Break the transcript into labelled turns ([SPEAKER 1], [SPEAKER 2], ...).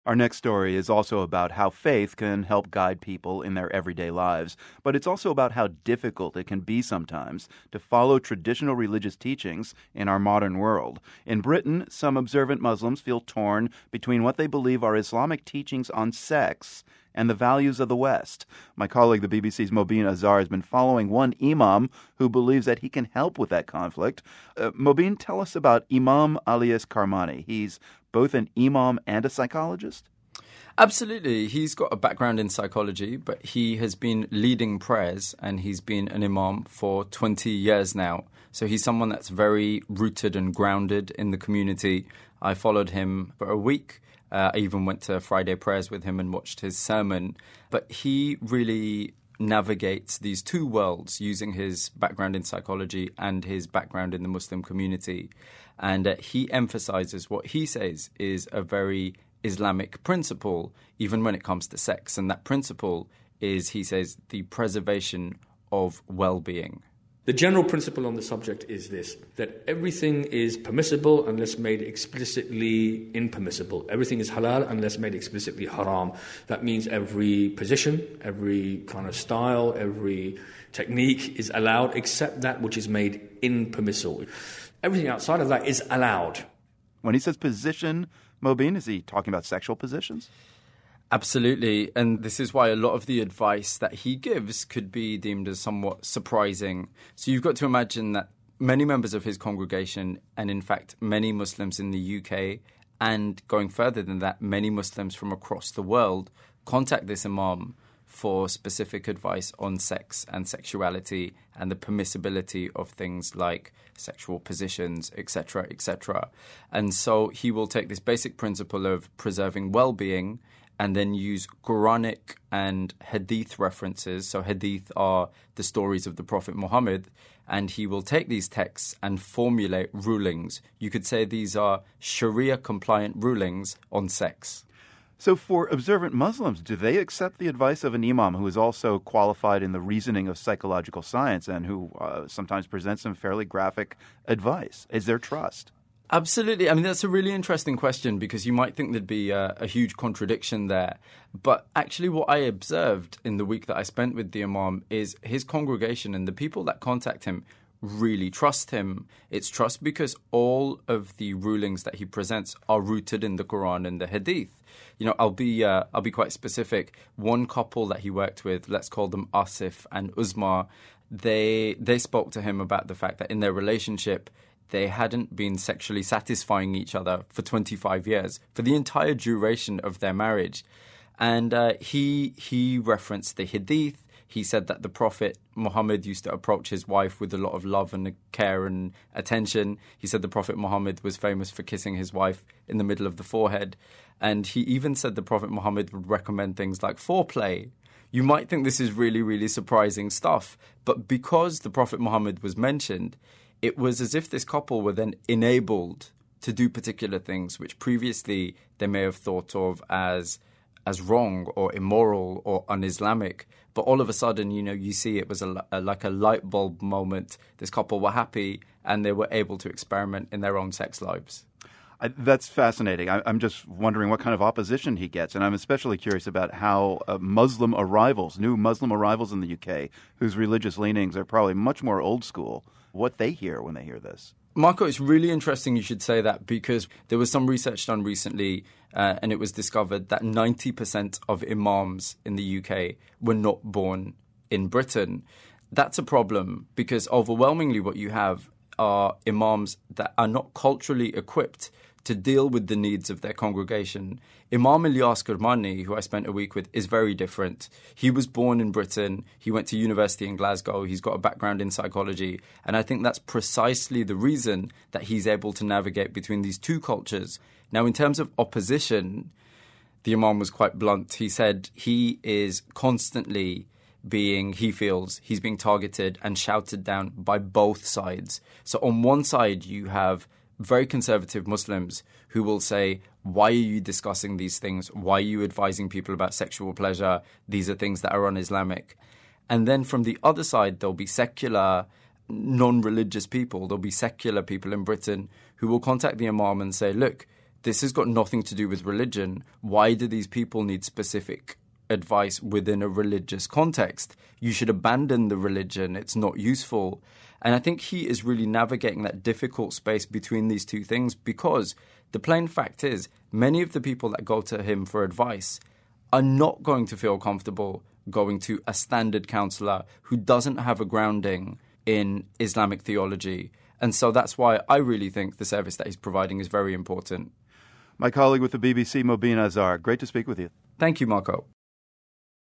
[SPEAKER 1] Our next story is also about how faith can help guide people in their everyday lives, but it's also about how difficult it can be sometimes to follow traditional religious teachings in our modern world. In Britain, some observant Muslims feel torn between what they believe are Islamic teachings on sex and the values of the West. My colleague, the BBC's Mobeen Azhar, has been following one imam who believes that he can help with that conflict. Mobeen, tell us about Imam Alias Karmani. He's both an imam and a psychologist?
[SPEAKER 2] Absolutely. He's got a background in psychology, but he has been leading prayers and he's been an imam for 20 years now. So he's someone that's very rooted and grounded in the community. I followed him for a week. I even went to Friday prayers with him and watched his sermon. But he really navigates these two worlds using his background in psychology and his background in the Muslim community. And he emphasizes what he says is a very Islamic principle, even when it comes to sex. And that principle is, he says, the preservation of well-being.
[SPEAKER 3] The general principle on the subject is this, that everything is permissible unless made explicitly impermissible. Everything is halal unless made explicitly haram. That means every position, every kind of style, every technique is allowed except that which is made impermissible. Everything outside of that is allowed.
[SPEAKER 1] When he says position, Mobeen, is he talking about sexual positions?
[SPEAKER 2] Absolutely. And this is why a lot of the advice that he gives could be deemed as somewhat surprising. So you've got to imagine that many members of his congregation, and in fact many Muslims in the UK, and going further than that, many Muslims from across the world, contact this imam for specific advice on sex and sexuality and the permissibility of things like sexual positions, etc., etc. And so he will take this basic principle of preserving well-being and then use Quranic and Hadith references. So Hadith are the stories of the Prophet Muhammad, and he will take these texts and formulate rulings. You could say these are Sharia-compliant rulings on sex.
[SPEAKER 1] So for observant Muslims, do they accept the advice of an imam who is also qualified in the reasoning of psychological science and who sometimes presents some fairly graphic advice? Is there trust?
[SPEAKER 2] Absolutely. I mean, that's a really interesting question because you might think there'd be a huge contradiction there. But actually what I observed in the week that I spent with the imam is his congregation and the people that contact him really trust him. It's trust because all of the rulings that he presents are rooted in the Quran and the Hadith. You know, I'll be quite specific. One couple that he worked with, let's call them Asif and Uzma, they spoke to him about the fact that in their relationship, they hadn't been sexually satisfying each other for 25 years, for the entire duration of their marriage. And he referenced the Hadith. He said that the Prophet Muhammad used to approach his wife with a lot of love and care and attention. He said the Prophet Muhammad was famous for kissing his wife in the middle of the forehead. And he even said the Prophet Muhammad would recommend things like foreplay. You might think this is really, really surprising stuff. But because the Prophet Muhammad was mentioned, it was as if this couple were then enabled to do particular things which previously they may have thought of as wrong or immoral or un-Islamic. But all of a sudden, you know, you see it was like a light bulb moment. This couple were happy and they were able to experiment in their own sex lives.
[SPEAKER 1] That's fascinating. I'm just wondering what kind of opposition he gets. And I'm especially curious about how Muslim arrivals, new Muslim arrivals in the UK, whose religious leanings are probably much more old school, what they hear when they hear this.
[SPEAKER 2] Marco, it's really interesting you should say that because there was some research done recently and it was discovered that 90% of imams in the UK were not born in Britain. That's a problem because overwhelmingly what you have are imams that are not culturally equipped to deal with the needs of their congregation. Imam Ilyas Karmani, who I spent a week with, is very different. He was born in Britain. He went to university in Glasgow. He's got a background in psychology. And I think that's precisely the reason that he's able to navigate between these two cultures. Now, in terms of opposition, the Imam was quite blunt. He said he is constantly he feels he's being targeted and shouted down by both sides. So on one side, you have very conservative Muslims who will say, why are you discussing these things? Why are you advising people about sexual pleasure? These are things that are un-Islamic. And then from the other side, there'll be secular, non-religious people. There'll be secular people in Britain who will contact the Imam and say, look, this has got nothing to do with religion. Why do these people need specific advice within a religious context? You should abandon the religion. It's not useful. And I think he is really navigating that difficult space between these two things, because the plain fact is many of the people that go to him for advice are not going to feel comfortable going to a standard counselor who doesn't have a grounding in Islamic theology. And so that's why I really think the service that he's providing is very important.
[SPEAKER 1] My colleague with the BBC, Mobeen Azhar, great to speak with you.
[SPEAKER 2] Thank you, Marco.